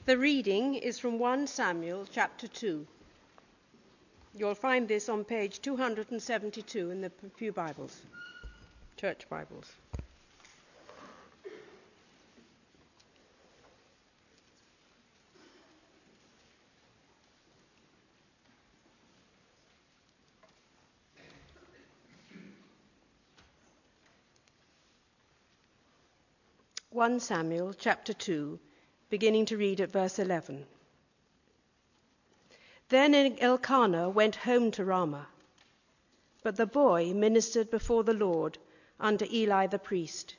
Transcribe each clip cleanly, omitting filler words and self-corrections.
The reading is from 1 Samuel chapter 2. You'll find this on page 272 in the Pew Bibles, Church Bibles. (1 Samuel chapter 2), beginning to read at verse 11. Then Elkanah went home to Ramah, but the boy ministered before the Lord under Eli the priest.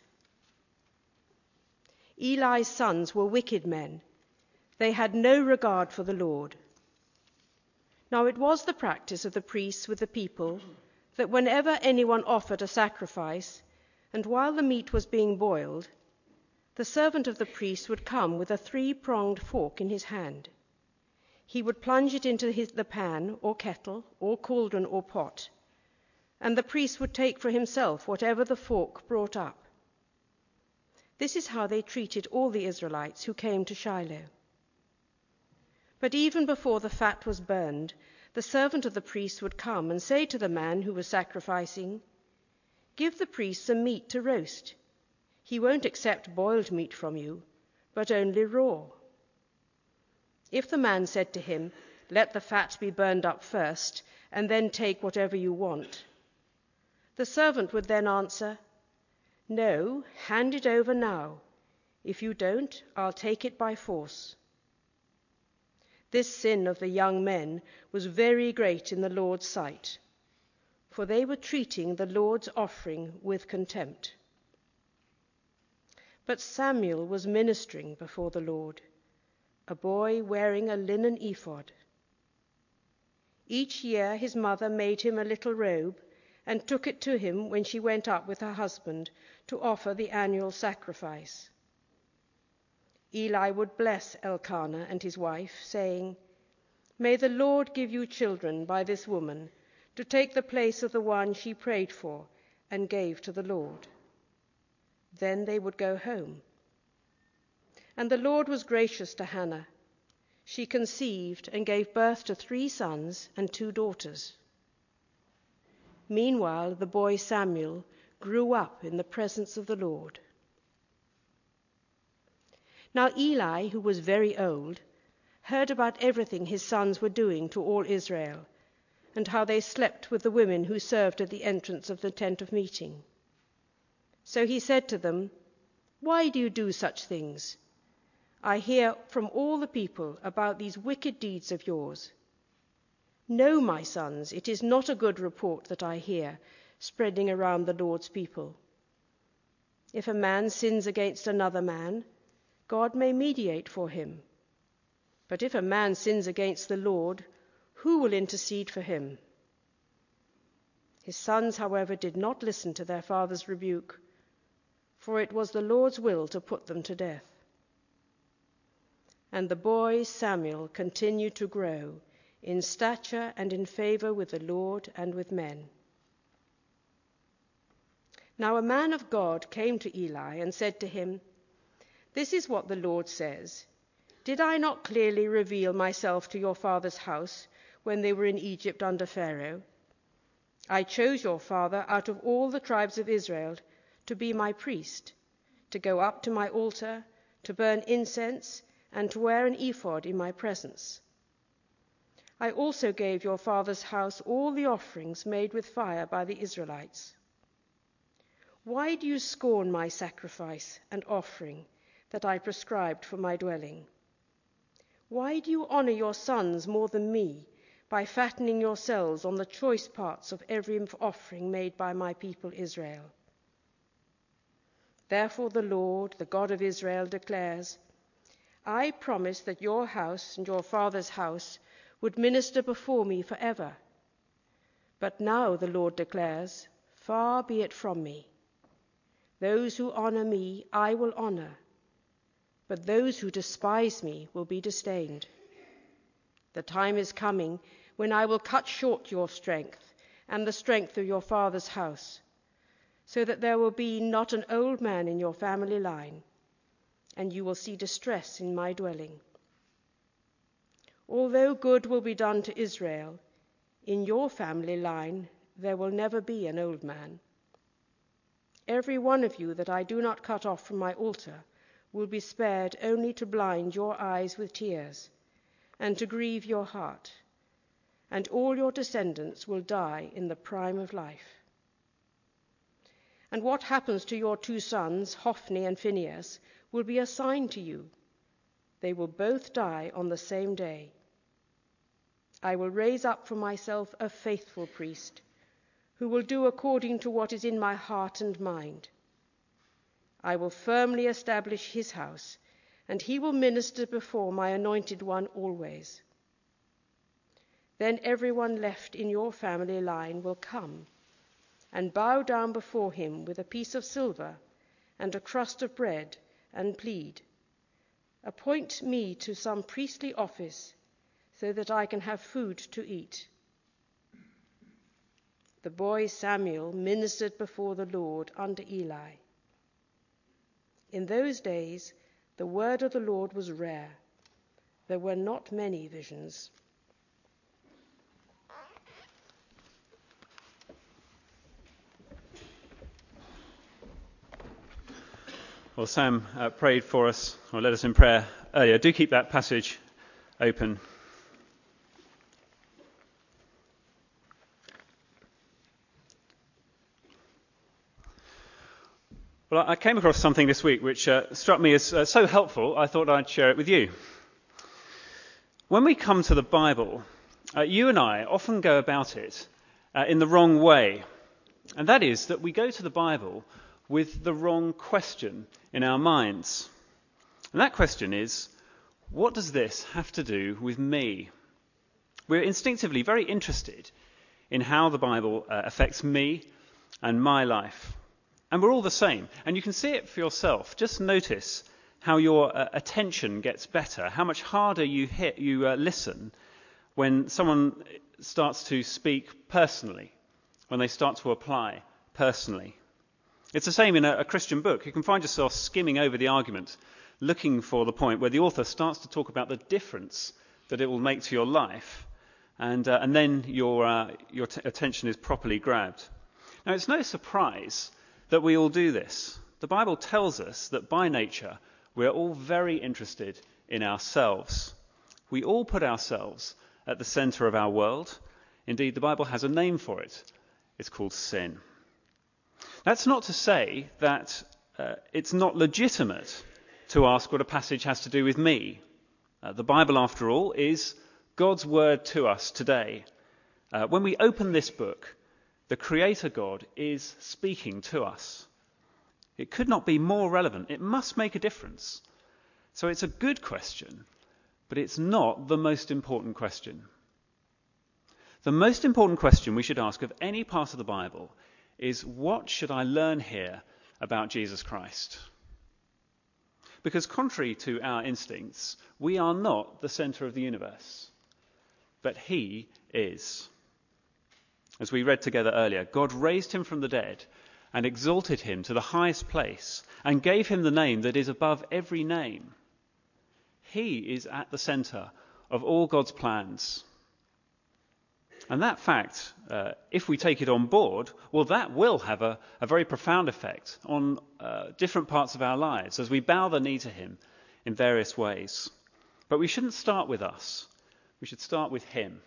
Eli's sons were wicked men. They had no regard for the Lord. Now it was the practice of the priests with the people that whenever anyone offered a sacrifice, and while the meat was being boiled, the servant of the priest would come with a 3-pronged fork in his hand. He would plunge it into the pan or kettle or cauldron or pot, and the priest would take for himself whatever the fork brought up. This is how they treated all the Israelites who came to Shiloh. But even before the fat was burned, the servant of the priest would come and say to the man who was sacrificing, "Give the priest some meat to roast. He won't accept boiled meat from you, but only raw." If the man said to him, "Let the fat be burned up first, and then take whatever you want," the servant would then answer, "No, hand it over now. If you don't, I'll take it by force." This sin of the young men was very great in the Lord's sight, for they were treating the Lord's offering with contempt. But Samuel was ministering before the Lord, a boy wearing a linen ephod. Each year his mother made him a little robe and took it to him when she went up with her husband to offer the annual sacrifice. Eli would bless Elkanah and his wife, saying, "May the Lord give you children by this woman, to take the place of the one she prayed for and gave to the Lord." Then they would go home. And the Lord was gracious to Hannah. She conceived and gave birth to 3 sons and 2 daughters. Meanwhile, the boy Samuel grew up in the presence of the Lord. Now Eli, who was very old, heard about everything his sons were doing to all Israel, and how they slept with the women who served at the entrance of the tent of meeting. So he said to them, "Why do you do such things? I hear from all the people about these wicked deeds of yours. No, my sons, it is not a good report that I hear spreading around the Lord's people. If a man sins against another man, God may mediate for him. But if a man sins against the Lord, who will intercede for him?" His sons, however, did not listen to their father's rebuke, for it was the Lord's will to put them to death. And the boy Samuel continued to grow in stature and in favor with the Lord and with men. Now a man of God came to Eli and said to him, "This is what the Lord says. Did I not clearly reveal myself to your father's house when they were in Egypt under Pharaoh? I chose your father out of all the tribes of Israel to be my priest, to go up to my altar, to burn incense, and to wear an ephod in my presence. I also gave your father's house all the offerings made with fire by the Israelites. Why do you scorn my sacrifice and offering that I prescribed for my dwelling? Why do you honor your sons more than me by fattening yourselves on the choice parts of every offering made by my people Israel? Therefore the Lord, the God of Israel, declares, I promised that your house and your father's house would minister before me forever. But now, the Lord declares, far be it from me. Those who honor me I will honor, but those who despise me will be disdained. The time is coming when I will cut short your strength and the strength of your father's house, so that there will be not an old man in your family line, and you will see distress in my dwelling. Although good will be done to Israel, in your family line there will never be an old man. Every one of you that I do not cut off from my altar will be spared only to blind your eyes with tears and to grieve your heart, and all your descendants will die in the prime of life. And what happens to your 2 sons, Hophni and Phinehas, will be a sign to you. They will both die on the same day. I will raise up for myself a faithful priest, who will do according to what is in my heart and mind. I will firmly establish his house, and he will minister before my anointed one always. Then everyone left in your family line will come and bow down before him with a piece of silver and a crust of bread and plead, "Appoint me to some priestly office so that I can have food to eat." The boy Samuel ministered before the Lord under Eli. In those days, the word of the Lord was rare. There were not many visions. Well, Sam prayed for us, or led us in prayer earlier. Do keep that passage open. Well, I came across something this week which struck me as so helpful, I thought I'd share it with you. When we come to the Bible, you and I often go about it in the wrong way. And that is that we go to the Bible with the wrong question in our minds. And that question is, what does this have to do with me? We're instinctively very interested in how the Bible affects me and my life. And we're all the same. And you can see it for yourself. Just notice how your attention gets better, how much harder you listen when someone starts to speak personally, when they start to apply personally. It's the same in a Christian book. You can find yourself skimming over the argument, looking for the point where the author starts to talk about the difference that it will make to your life, and then your attention is properly grabbed. Now, it's no surprise that we all do this. The Bible tells us that by nature we're all very interested in ourselves. We all put ourselves at the centre of our world. Indeed, the Bible has a name for it. It's called sin. That's not to say that it's not legitimate to ask what a passage has to do with me. The Bible, after all, is God's word to us today. When we open this book, the Creator God is speaking to us. It could not be more relevant. It must make a difference. So it's a good question, but it's not the most important question. The most important question we should ask of any part of the Bible is, what should I learn here about Jesus Christ? Because contrary to our instincts, we are not the centre of the universe, but he is. As we read together earlier, God raised him from the dead and exalted him to the highest place and gave him the name that is above every name. He is at the centre of all God's plans. And that fact, if we take it on board, well, that will have a very profound effect on different parts of our lives as we bow the knee to him in various ways. But we shouldn't start with us. We should start with him.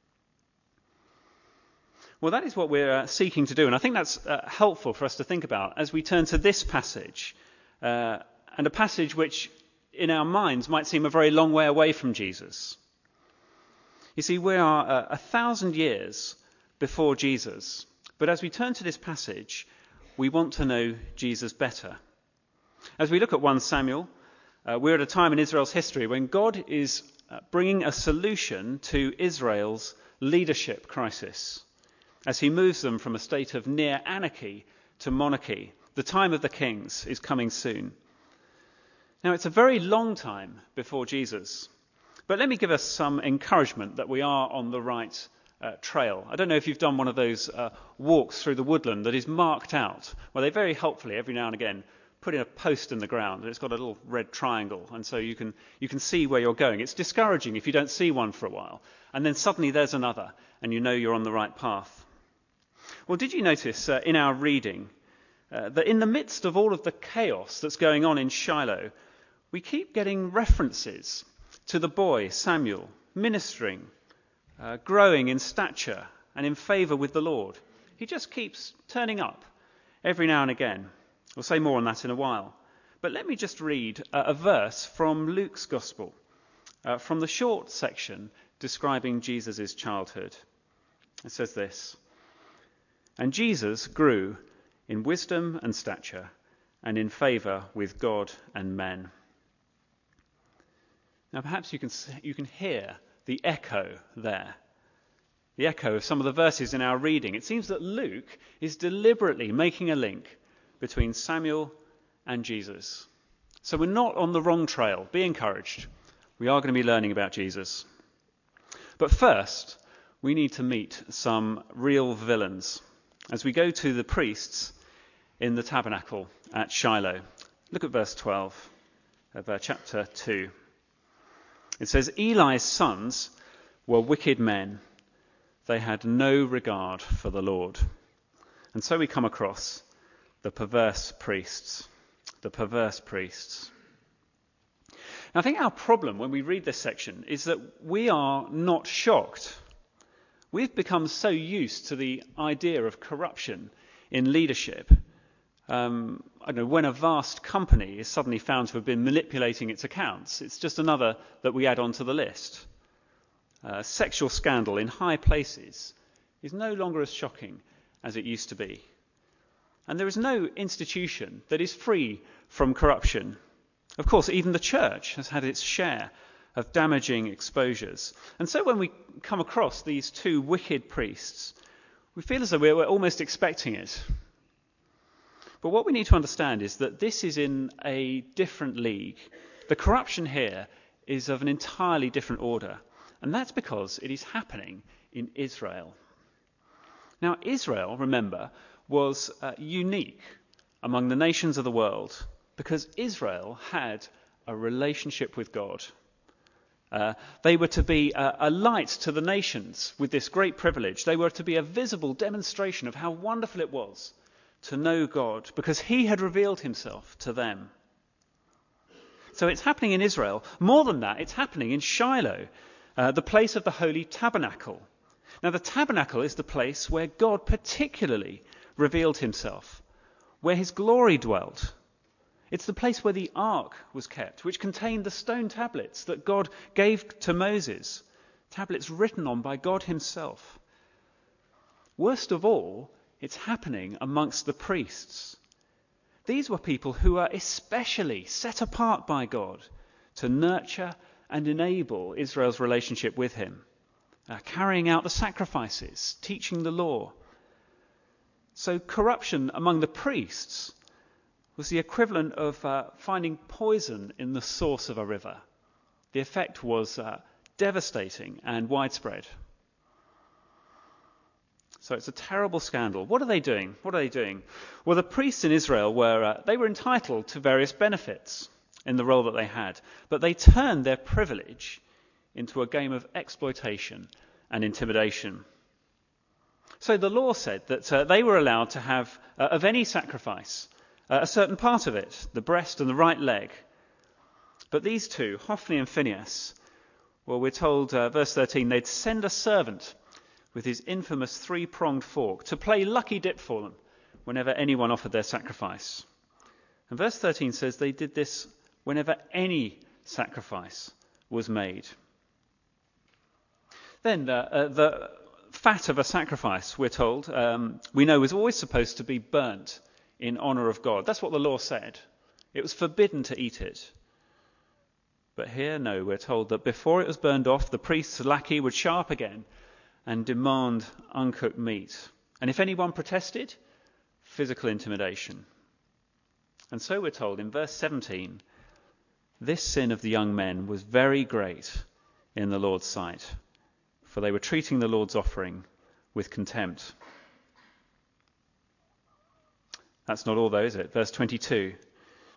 Well, that is what we're seeking to do, and I think that's helpful for us to think about as we turn to this passage, and a passage which in our minds might seem a very long way away from Jesus. You see, we are 1,000 years before Jesus, but as we turn to this passage, we want to know Jesus better. As we look at 1 Samuel, we're at a time in Israel's history when God is bringing a solution to Israel's leadership crisis, as he moves them from a state of near anarchy to monarchy. The time of the kings is coming soon. Now, it's a very long time before Jesus, but let me give us some encouragement that we are on the right trail. I don't know if you've done one of those walks through the woodland that is marked out, where they very helpfully, every now and again, put in a post in the ground, and it's got a little red triangle, and so you can see where you're going. It's discouraging if you don't see one for a while, and then suddenly there's another, and you know you're on the right path. Well, did you notice in our reading that in the midst of all of the chaos that's going on in Shiloh, we keep getting references to the boy Samuel ministering, growing in stature and in favour with the Lord. He just keeps turning up every now and again. We'll say more on that in a while. But let me just read a verse from Luke's Gospel, from the short section describing Jesus' childhood. It says this: "And Jesus grew in wisdom and stature, and in favour with God and men." Now perhaps you can hear the echo there. The echo of some of the verses in our reading. It seems that Luke is deliberately making a link between Samuel and Jesus. So we're not on the wrong trail. Be encouraged. We are going to be learning about Jesus. But first, we need to meet some real villains as we go to the priests in the tabernacle at Shiloh. Look at verse 12 of chapter 2. It says, "Eli's sons were wicked men. They had no regard for the Lord." And so we come across the perverse priests. The perverse priests. Now, I think our problem when we read this section is that we are not shocked. We've become so used to the idea of corruption in leadership. I don't know, when a vast company is suddenly found to have been manipulating its accounts, it's just another that we add onto the list. Sexual scandal in high places is no longer as shocking as it used to be. And there is no institution that is free from corruption. Of course, even the church has had its share of damaging exposures. And so when we come across these two wicked priests, we feel as though we're almost expecting it. But what we need to understand is that this is in a different league. The corruption here is of an entirely different order. And that's because it is happening in Israel. Now, Israel, remember, was unique among the nations of the world because Israel had a relationship with God. They were to be a light to the nations with this great privilege. They were to be a visible demonstration of how wonderful it was to know God because he had revealed himself to them. So it's happening in Israel. More than that, it's happening in Shiloh, the place of the Holy Tabernacle. Now, the tabernacle is the place where God particularly revealed himself, where his glory dwelt. It's the place where the ark was kept, which contained the stone tablets that God gave to Moses, tablets written on by God himself. Worst of all, it's happening amongst the priests. These were people who are especially set apart by God to nurture and enable Israel's relationship with him, carrying out the sacrifices, teaching the law. So corruption among the priests was the equivalent of finding poison in the source of a river. The effect was devastating and widespread. So it's a terrible scandal. What are they doing? Well, the priests in Israel were entitled to various benefits in the role that they had, but they turned their privilege into a game of exploitation and intimidation. So the law said that they were allowed to have of any sacrifice a certain part of it, the breast and the right leg. But these two, Hophni and Phinehas, well, we're told, verse 13, they'd send a servant with his infamous three-pronged fork to play lucky dip for them whenever anyone offered their sacrifice. And verse 13 says they did this whenever any sacrifice was made. Then the fat of a sacrifice, we're told, we know was always supposed to be burnt in honour of God. That's what the law said. It was forbidden to eat it. But here, no, we're told that before it was burned off, the priest's lackey would show up again and demand uncooked meat. And if anyone protested, physical intimidation. And so we're told in verse 17, this sin of the young men was very great in the Lord's sight, for they were treating the Lord's offering with contempt. That's not all though, is it? Verse 22.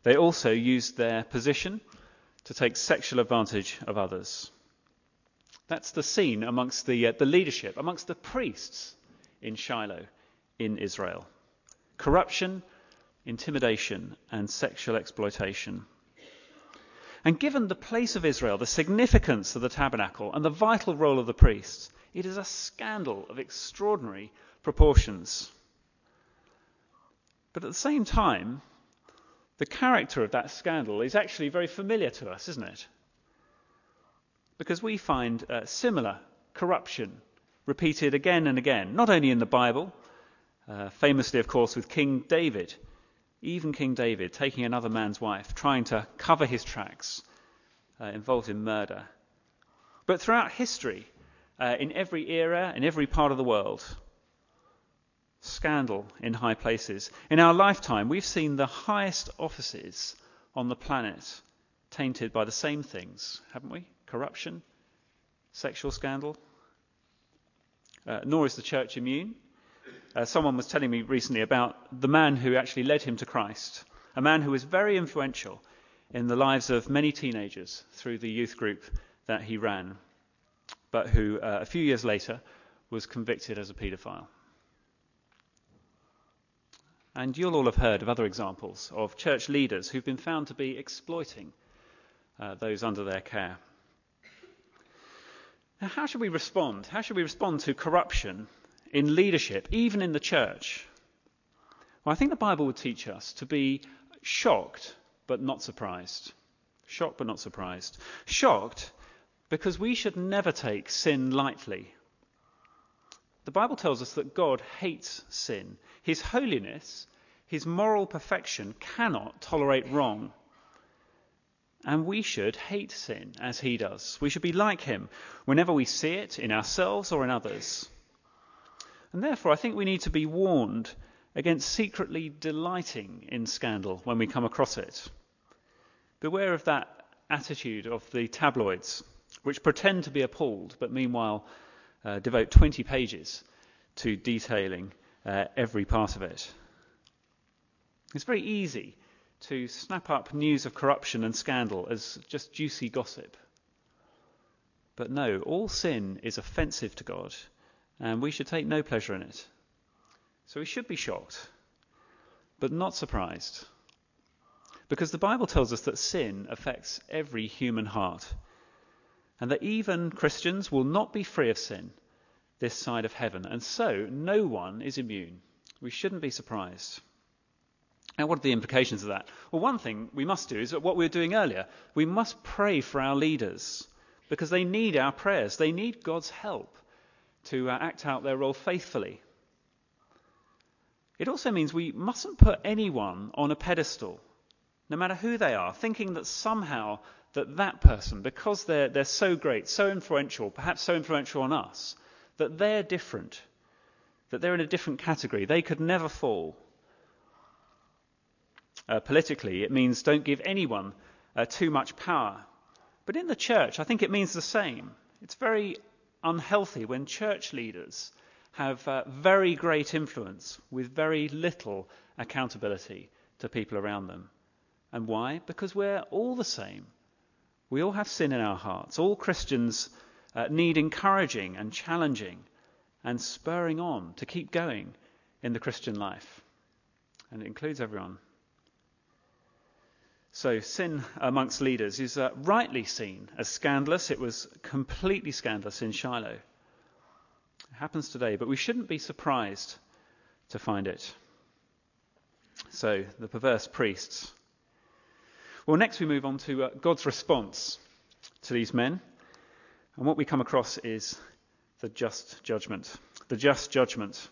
They also used their position to take sexual advantage of others. That's the scene amongst the leadership, amongst the priests in Shiloh in Israel. Corruption, intimidation, and sexual exploitation. And given the place of Israel, the significance of the tabernacle, and the vital role of the priests, it is a scandal of extraordinary proportions. But at the same time, the character of that scandal is actually very familiar to us, isn't it? Because we find similar corruption repeated again and again, not only in the Bible, famously, of course, with King David, even King David taking another man's wife, trying to cover his tracks, involved in murder. But throughout history, in every era, in every part of the world, scandal in high places. In our lifetime, we've seen the highest offices on the planet tainted by the same things, haven't we? Corruption, sexual scandal. Nor is the church immune. Someone was telling me recently about the man who actually led him to Christ, a man who was very influential in the lives of many teenagers through the youth group that he ran, but who a few years later was convicted as a paedophile. And you'll all have heard of other examples of church leaders who've been found to be exploiting those under their care. Now, how should we respond? How should we respond to corruption in leadership, even in the church? Well, I think the Bible would teach us to be shocked but not surprised. Shocked but not surprised. Shocked because we should never take sin lightly. The Bible tells us that God hates sin. His holiness, his moral perfection cannot tolerate wrong. And we should hate sin as he does. We should be like him whenever we see it in ourselves or in others. And therefore, I think we need to be warned against secretly delighting in scandal when we come across it. Beware of that attitude of the tabloids, which pretend to be appalled, but meanwhile devote 20 pages to detailing every part of it. It's very easy to snap up news of corruption and scandal as just juicy gossip. But no, all sin is offensive to God, and we should take no pleasure in it. So we should be shocked, but not surprised. Because the Bible tells us that sin affects every human heart, and that even Christians will not be free of sin this side of heaven, and so no one is immune. We shouldn't be surprised. Now, what are the implications of that? Well, one thing we must do is what we were doing earlier. We must pray for our leaders, because they need our prayers. They need God's help to act out their role faithfully. It also means we mustn't put anyone on a pedestal, no matter who they are, thinking that somehow that person, because they're so great, so influential, perhaps so influential on us, that they're different, that they're in a different category. They could never fall. Politically, it means don't give anyone too much power. But in the church, I think it means the same. It's very unhealthy when church leaders have very great influence with very little accountability to people around them. And why? Because we're all the same. We all have sin in our hearts. All Christians need encouraging and challenging and spurring on to keep going in the Christian life. And it includes everyone. So sin amongst leaders is rightly seen as scandalous. It was completely scandalous in Shiloh. It happens today, but we shouldn't be surprised to find it. So, the perverse priests. Well, next we move on to God's response to these men. And what we come across is the just judgment. The just judgment.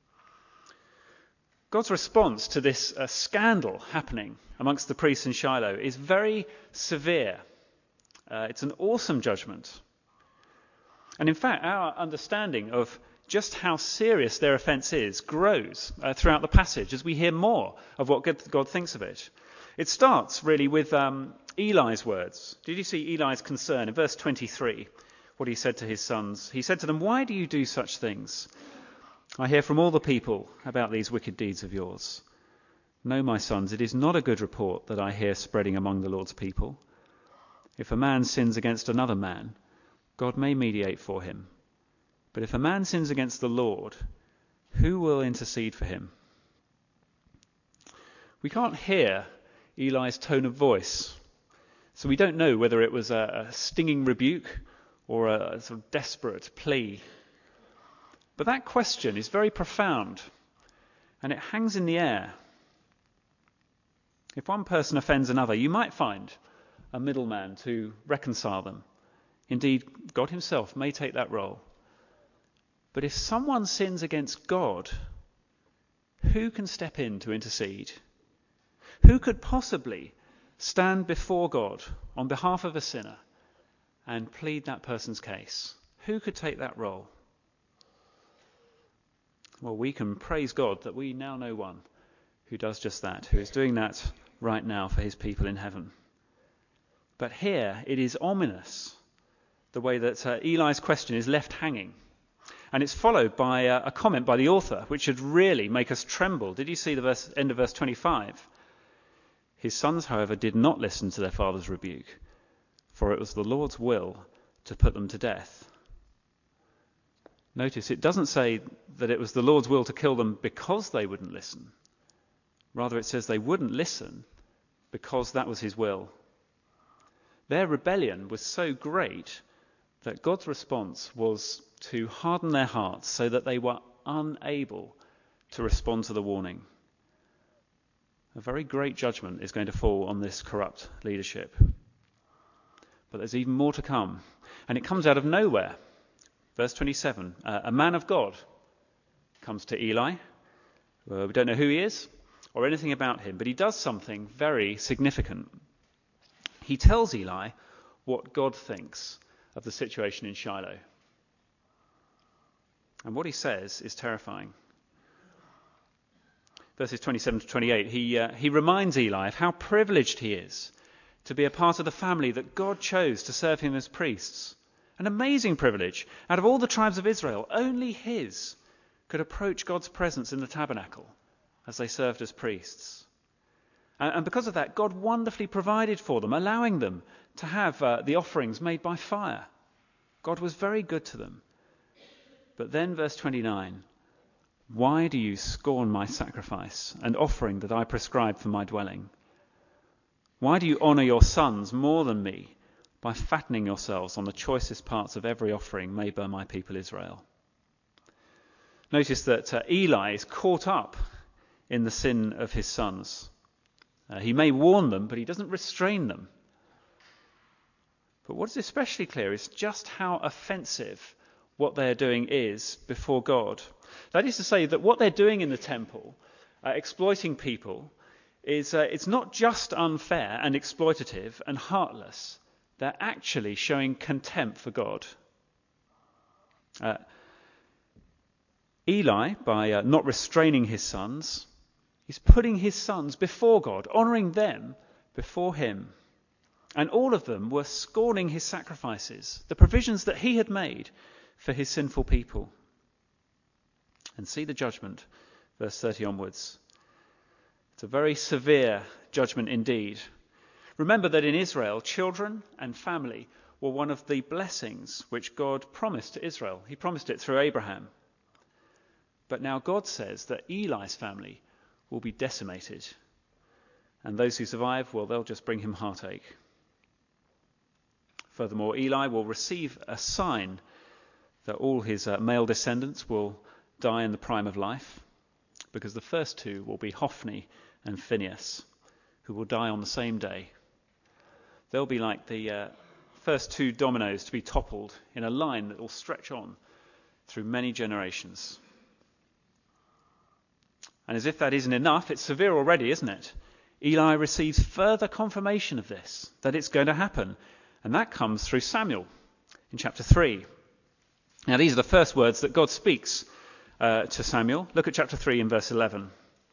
God's response to this scandal happening amongst the priests in Shiloh is very severe. It's an awesome judgment. And in fact, our understanding of just how serious their offence is grows throughout the passage as we hear more of what God thinks of it. It starts really with Eli's words. Did you see Eli's concern in verse 23? What he said to his sons. He said to them, "Why do you do such things? I hear from all the people about these wicked deeds of yours. No, my sons, it is not a good report that I hear spreading among the Lord's people. If a man sins against another man, God may mediate for him. But if a man sins against the Lord, who will intercede for him?" We can't hear Eli's tone of voice, so we don't know whether it was a stinging rebuke or a sort of desperate plea. But that question is very profound, and it hangs in the air. If one person offends another, you might find a middleman to reconcile them. Indeed, God himself may take that role. But if someone sins against God, who can step in to intercede? Who could possibly stand before God on behalf of a sinner and plead that person's case? Who could take that role? Well, we can praise God that we now know one who does just that, who is doing that right now for his people in heaven. But here it is ominous, the way that Eli's question is left hanging. And it's followed by a comment by the author, which should really make us tremble. Did you see the end of verse 25? His sons, however, did not listen to their father's rebuke, for it was the Lord's will to put them to death. Notice it doesn't say that it was the Lord's will to kill them because they wouldn't listen. Rather, it says they wouldn't listen because that was his will. Their rebellion was so great that God's response was to harden their hearts so that they were unable to respond to the warning. A very great judgment is going to fall on this corrupt leadership. But there's even more to come. And it comes out of nowhere. Verse 27, a man of God comes to Eli. We don't know who he is or anything about him, but he does something very significant. He tells Eli what God thinks of the situation in Shiloh. And what he says is terrifying. Verses 27 to 28, he reminds Eli of how privileged he is to be a part of the family that God chose to serve him as priests. An amazing privilege. Out of all the tribes of Israel, only his could approach God's presence in the tabernacle as they served as priests. And because of that, God wonderfully provided for them, allowing them to have the offerings made by fire. God was very good to them. But then verse 29, "Why do you scorn my sacrifice and offering that I prescribe for my dwelling? Why do you honor your sons more than me by fattening yourselves on the choicest parts of every offering made by my people Israel?" Notice that Eli is caught up in the sin of his sons. He may warn them, but he doesn't restrain them. But what is especially clear is just how offensive what they're doing is before God. That is to say that what they're doing in the temple, exploiting people, is it's not just unfair and exploitative and heartless. They're actually showing contempt for God. Eli, by not restraining his sons, is putting his sons before God, honouring them before him. And all of them were scorning his sacrifices, the provisions that he had made for his sinful people. And see the judgment, verse 30 onwards. It's a very severe judgment indeed. Remember that in Israel, children and family were one of the blessings which God promised to Israel. He promised it through Abraham. But now God says that Eli's family will be decimated. And those who survive, well, they'll just bring him heartache. Furthermore, Eli will receive a sign that all his male descendants will die in the prime of life, because the first two will be Hophni and Phinehas, who will die on the same day. They'll be like the first two dominoes to be toppled in a line that will stretch on through many generations. And as if that isn't enough, it's severe already, isn't it? Eli receives further confirmation of this, that it's going to happen. And that comes through Samuel in chapter 3. Now, these are the first words that God speaks to Samuel. Look at chapter 3 in verse 11.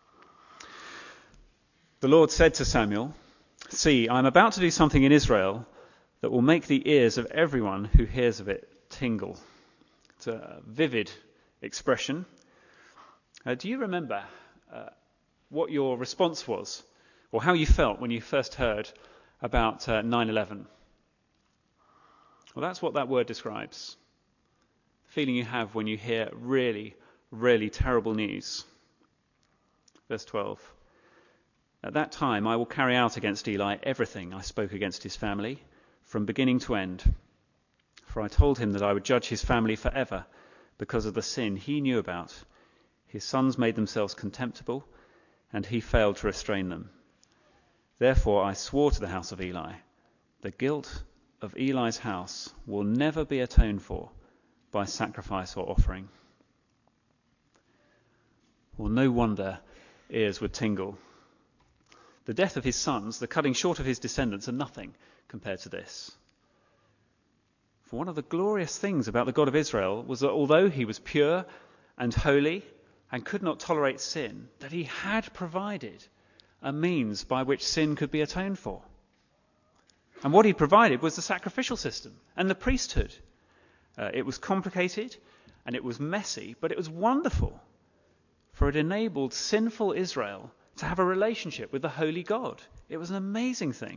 The Lord said to Samuel, "See, I am about to do something in Israel that will make the ears of everyone who hears of it tingle." It's a vivid expression. Do you remember what your response was, or how you felt when you first heard about 9/11. Well, that's what that word describes. The feeling you have when you hear really, really terrible news. Verse 12. At that time I will carry out against Eli everything I spoke against his family, from beginning to end. For I told him that I would judge his family forever because of the sin he knew about. His sons made themselves contemptible, and he failed to restrain them. Therefore I swore to the house of Eli, the guilt of Eli's house will never be atoned for by sacrifice or offering. Well, no wonder ears would tingle. The death of his sons, the cutting short of his descendants, are nothing compared to this. For one of the glorious things about the God of Israel was that although he was pure and holy and could not tolerate sin, that he had provided a means by which sin could be atoned for. And what he provided was the sacrificial system and the priesthood. It was complicated and it was messy, but it was wonderful, for it enabled sinful Israel to have a relationship with the holy God. It was an amazing thing.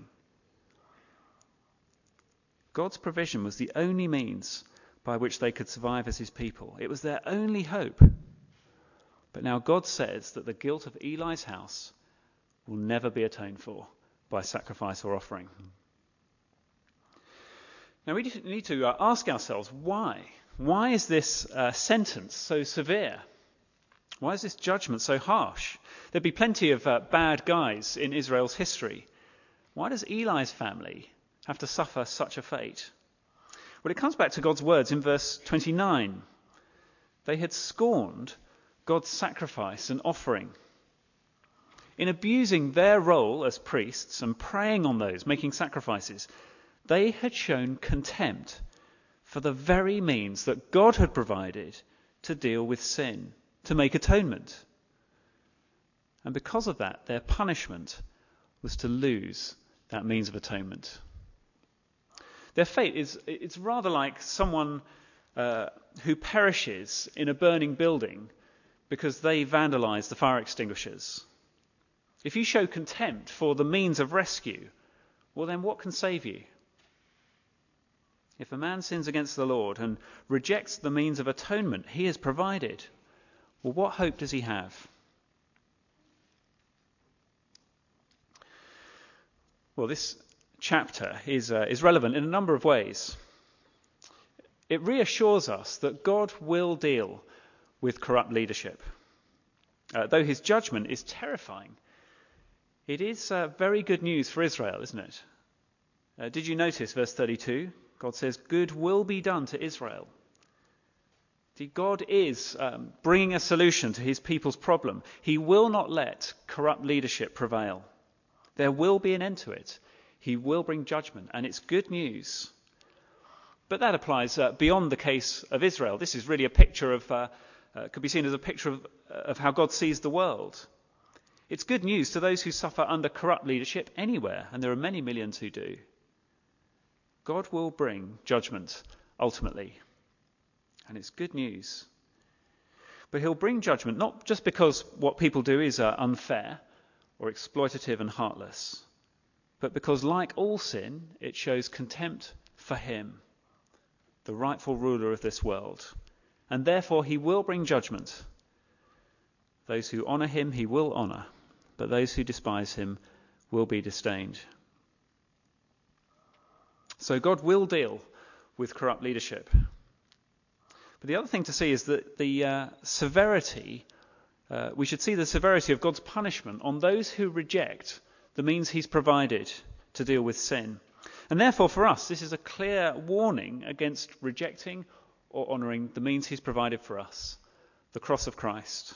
God's provision was the only means by which they could survive as his people. It was their only hope. But now God says that the guilt of Eli's house will never be atoned for by sacrifice or offering. Now we need to ask ourselves why. Why is this sentence so severe? Why is this judgment so harsh? There'd be plenty of bad guys in Israel's history. Why does Eli's family have to suffer such a fate? Well, it comes back to God's words in verse 29. They had scorned God's sacrifice and offering. In abusing their role as priests and preying on those making sacrifices, they had shown contempt for the very means that God had provided to deal with sin, to make atonement. And because of that, their punishment was to lose that means of atonement. Their fate it's rather like someone who perishes in a burning building because they vandalize the fire extinguishers. If you show contempt for the means of rescue, well then what can save you? If a man sins against the Lord and rejects the means of atonement he has provided, well, what hope does he have? Well, this chapter is relevant in a number of ways. It reassures us that God will deal with corrupt leadership. Though his judgment is terrifying, it is very good news for Israel, isn't it? Did you notice verse 32? God says, good will be done to Israel. See, God is bringing a solution to his people's problem. He will not let corrupt leadership prevail. There will be an end to it. He will bring judgment, and it's good news. But that applies beyond the case of Israel. This is really a picture of, could be seen as a picture of how God sees the world. It's good news to those who suffer under corrupt leadership anywhere, and there are many millions who do. God will bring judgment ultimately, and it's good news. But he'll bring judgment not just because what people do is unfair or exploitative and heartless, but because, like all sin, it shows contempt for him, the rightful ruler of this world. And therefore he will bring judgment. Those who honour him he will honour, but those who despise him will be disdained. So God will deal with corrupt leadership. But the other thing to see is that the severity, we should see the severity of God's punishment on those who reject the means he's provided to deal with sin. And therefore for us, this is a clear warning against rejecting or honouring the means he's provided for us, the cross of Christ.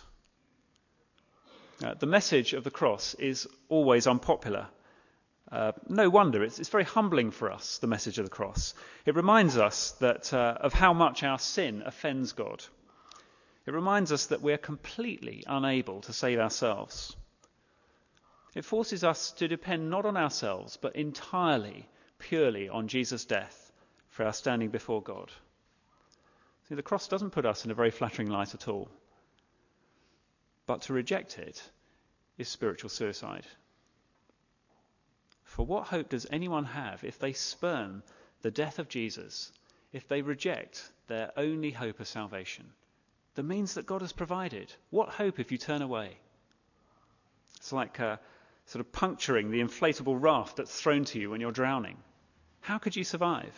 The message of the cross is always unpopular. No wonder, it's very humbling for us, the message of the cross. It reminds us that of how much our sin offends God. It reminds us that we're completely unable to save ourselves. It forces us to depend not on ourselves, but entirely, purely on Jesus' death for our standing before God. See, the cross doesn't put us in a very flattering light at all. But to reject it is spiritual suicide. For what hope does anyone have if they spurn the death of Jesus, if they reject their only hope of salvation, the means that God has provided? What hope if you turn away? It's like sort of puncturing the inflatable raft that's thrown to you when you're drowning. How could you survive?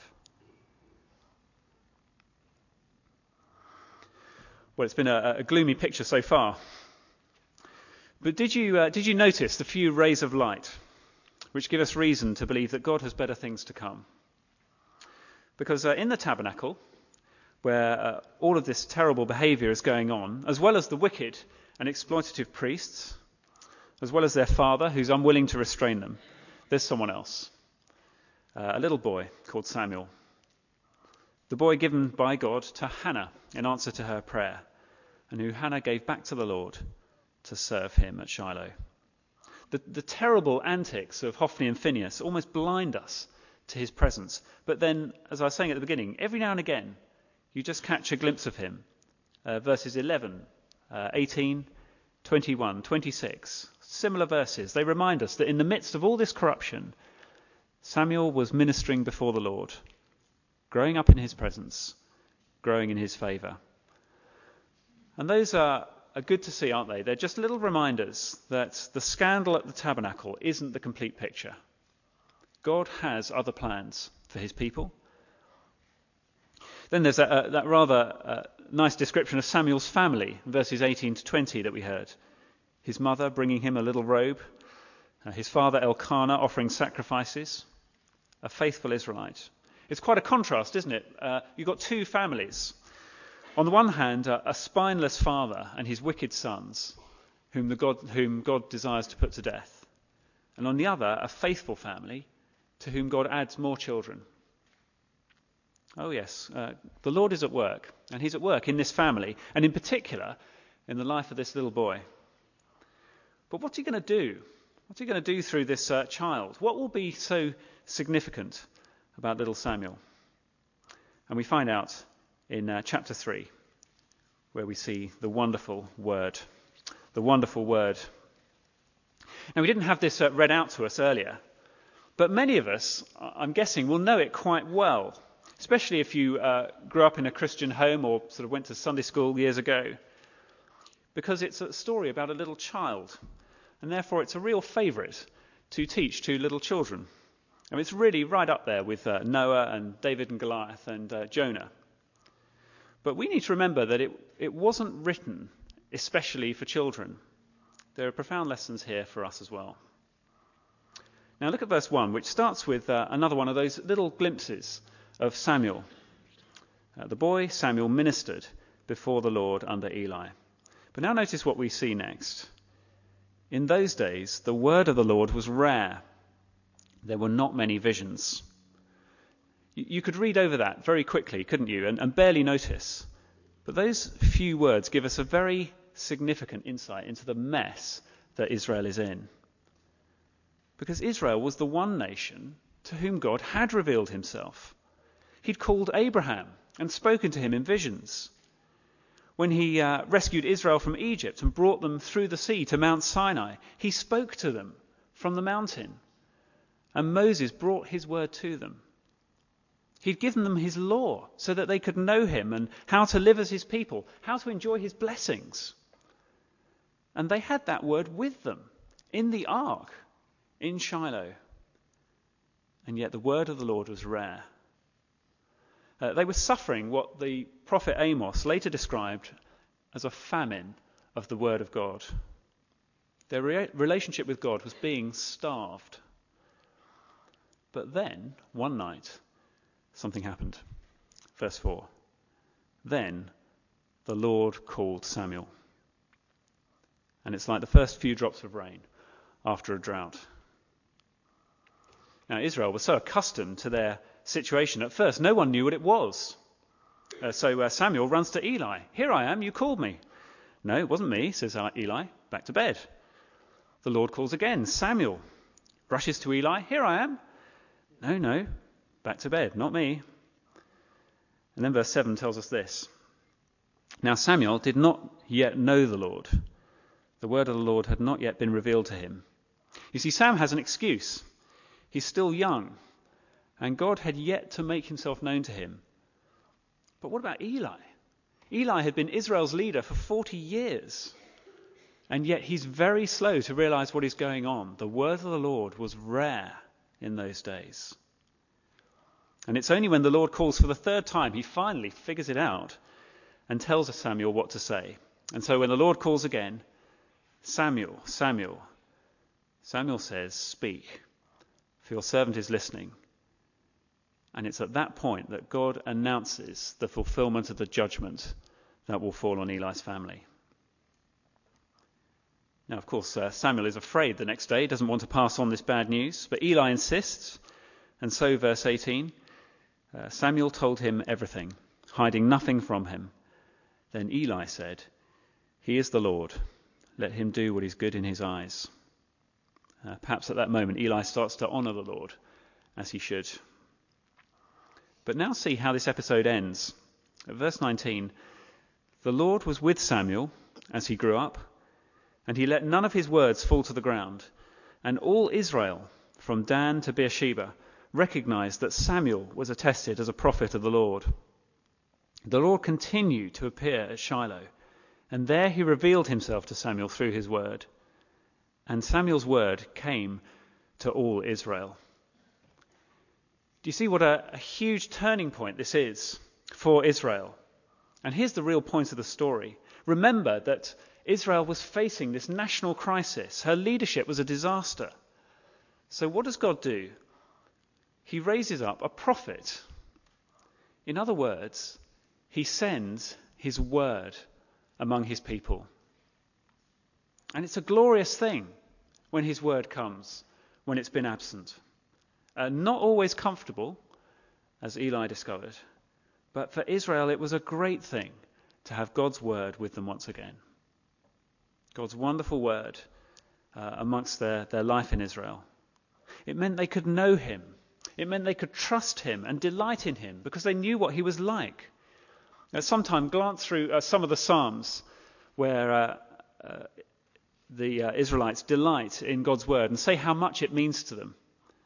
Well, it's been a gloomy picture so far. But did you notice the few rays of light which give us reason to believe that God has better things to come? Because in the tabernacle, where all of this terrible behaviour is going on, as well as the wicked and exploitative priests, as well as their father who's unwilling to restrain them, there's someone else, a little boy called Samuel. The boy given by God to Hannah in answer to her prayer, and who Hannah gave back to the Lord to serve him at Shiloh. The terrible antics of Hophni and Phinehas almost blind us to his presence. But then, as I was saying at the beginning, every now and again, you just catch a glimpse of him. Verses 11, 18, 21, 26, similar verses. They remind us that in the midst of all this corruption, Samuel was ministering before the Lord, growing up in his presence, growing in his favour. And those are good to see, aren't they? They're just little reminders that the scandal at the tabernacle isn't the complete picture. God has other plans for his people. Then there's that rather nice description of Samuel's family, verses 18 to 20 that we heard. His mother bringing him a little robe, his father Elkanah offering sacrifices, a faithful Israelite. It's quite a contrast, isn't it? You've got two families. On the one hand, a spineless father and his wicked sons, whom God desires to put to death. And on the other, a faithful family to whom God adds more children. Oh yes, the Lord is at work, and he's at work in this family, and in particular, in the life of this little boy. But what's he going to do? What's he going to do through this child? What will be so significant about little Samuel? And we find out in chapter 3, where we see the wonderful word. The wonderful word. Now, we didn't have this read out to us earlier, but many of us, I'm guessing, will know it quite well, especially if you grew up in a Christian home or sort of went to Sunday school years ago, because it's a story about a little child, and therefore it's a real favourite to teach to little children. And it's really right up there with Noah and David and Goliath and Jonah. But we need to remember that it wasn't written especially for children. There are profound lessons here for us as well. Now look at verse 1, which starts with another one of those little glimpses of Samuel. The boy Samuel ministered before the Lord under Eli. But now notice what we see next. In those days, the word of the Lord was rare. There were not many visions. You could read over that very quickly, couldn't you, and barely notice. But those few words give us a very significant insight into the mess that Israel is in. Because Israel was the one nation to whom God had revealed himself. He'd called Abraham and spoken to him in visions. When he rescued Israel from Egypt and brought them through the sea to Mount Sinai, he spoke to them from the mountain. And Moses brought his word to them. He'd given them his law so that they could know him and how to live as his people, how to enjoy his blessings. And they had that word with them in the ark in Shiloh. And yet the word of the Lord was rare. They were suffering what the prophet Amos later described as a famine of the word of God. Their relationship with God was being starved. But then, one night, something happened. Verse 4. Then the Lord called Samuel. And it's like the first few drops of rain after a drought. Now, Israel was so accustomed to their situation at first, no one knew what it was. So Samuel runs to Eli. Here I am, you called me. No, it wasn't me, says Eli. Back to bed. The Lord calls again. Samuel rushes to Eli. Here I am. No, back to bed, not me. And then verse 7 tells us this. Now Samuel did not yet know the Lord, The word of the Lord had not yet been revealed to him. You see, Sam has an excuse. He's still young, and God had yet to make himself known to him. But what about Eli? Eli had been Israel's leader for 40 years, and yet he's very slow to realize what is going on. The word of the Lord was rare in those days. And it's only when the Lord calls for the third time he finally figures it out and tells Samuel what to say. And so when the Lord calls again, Samuel, Samuel, Samuel says, "Speak, for your servant is listening." And it's at that point that God announces the fulfillment of the judgment that will fall on Eli's family. Now, of course, Samuel is afraid the next day, doesn't want to pass on this bad news, but Eli insists. And so, verse 18, Samuel told him everything, hiding nothing from him. Then Eli said, "He is the Lord. Let him do what is good in his eyes." Perhaps at that moment Eli starts to honour the Lord, as he should. But now see how this episode ends. At verse 19, "The Lord was with Samuel as he grew up, and he let none of his words fall to the ground. And all Israel, from Dan to Beersheba, recognized that Samuel was attested as a prophet of the Lord. The Lord continued to appear at Shiloh, and there he revealed himself to Samuel through his word. And Samuel's word came to all Israel." Do you see what a huge turning point this is for Israel? And here's the real point of the story. Remember that Israel was facing this national crisis. Her leadership was a disaster. So what does God do? He raises up a prophet. In other words, he sends his word among his people. And it's a glorious thing when his word comes, when it's been absent. Not always comfortable, as Eli discovered, but for Israel it was a great thing to have God's word with them once again. God's wonderful word amongst their life in Israel. It meant they could know him. It meant they could trust him and delight in him because they knew what he was like. Sometime glance through some of the Psalms where the Israelites delight in God's word and say how much it means to them.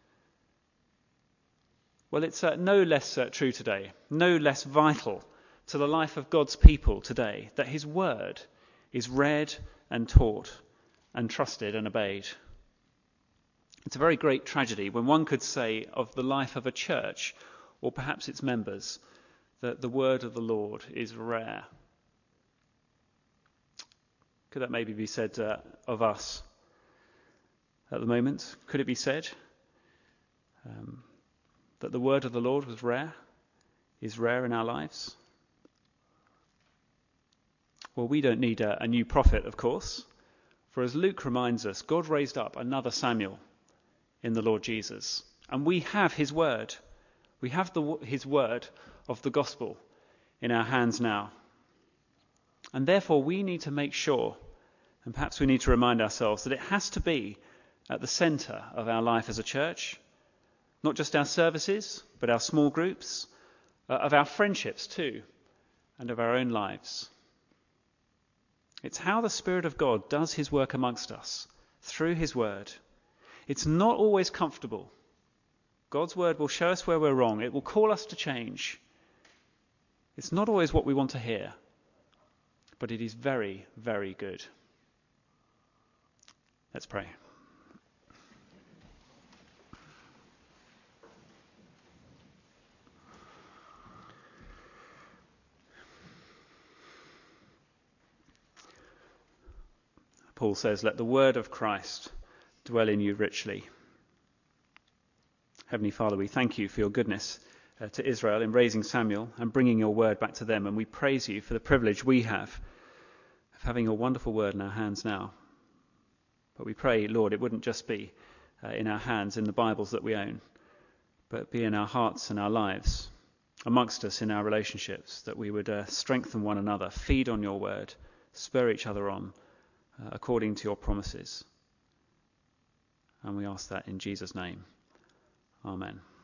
Well, it's no less true today, no less vital to the life of God's people today that his word is read and taught and trusted and obeyed. It's a very great tragedy when one could say of the life of a church, or perhaps its members, that the word of the Lord is rare. Could that maybe be said of us at the moment? Could it be said that the word of the Lord was rare, is rare in our lives? Well, we don't need a new prophet, of course, for as Luke reminds us, God raised up another Samuel in the Lord Jesus, and we have his word. We have his word of the gospel in our hands now. And therefore we need to make sure, and perhaps we need to remind ourselves, that it has to be at the centre of our life as a church, not just our services, but our small groups, of our friendships too, and of our own lives. It's how the Spirit of God does his work amongst us, through his word. It's not always comfortable. God's word will show us where we're wrong. It will call us to change. It's not always what we want to hear, but it is very, very good. Let's pray. Paul says, "Let the word of Christ dwell in you richly." Heavenly Father, we thank you for your goodness to Israel in raising Samuel and bringing your word back to them. And we praise you for the privilege we have of having your wonderful word in our hands now. But we pray, Lord, it wouldn't just be in our hands in the Bibles that we own, but be in our hearts and our lives, amongst us in our relationships, that we would strengthen one another, feed on your word, spur each other on, according to your promises. And we ask that in Jesus' name. Amen.